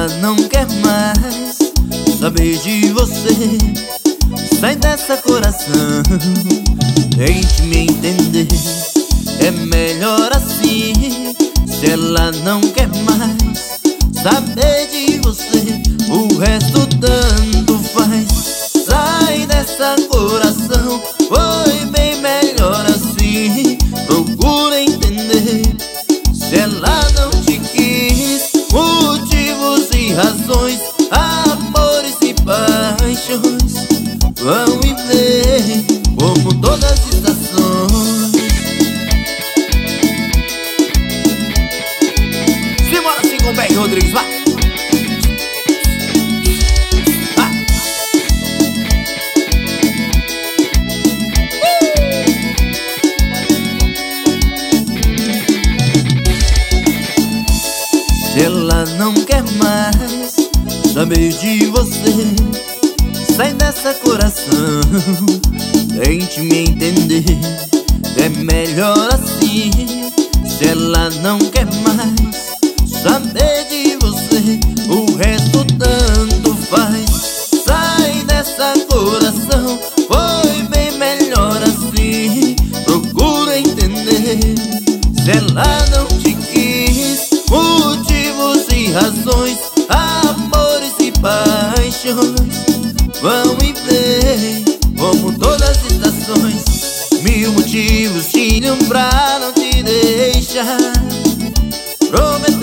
não quer mais saber de você, sai dessa coração, tente me entender. É melhor assim. Se ela não quer mais saber de você, o resto tanto faz. Sai dessa coração, foi bem melhor assim. Procura entender. Se ela não te quis, motivos e razões, amores e paixões vão e vêm como todas as estações. Simbora assim com o Beck Rodrigues, vai! Se ela não quer mais saber de você, sai dessa coração, tente me entender. É melhor assim. Se ela não quer mais saber de você, o resto tanto faz. Sai dessa coração, foi bem melhor assim. Procura entender. Se ela não te quis, motivos e razões, amores e paixões vão e vêm como todas as estações. Mil motivos tinham pra não te deixar. Prometo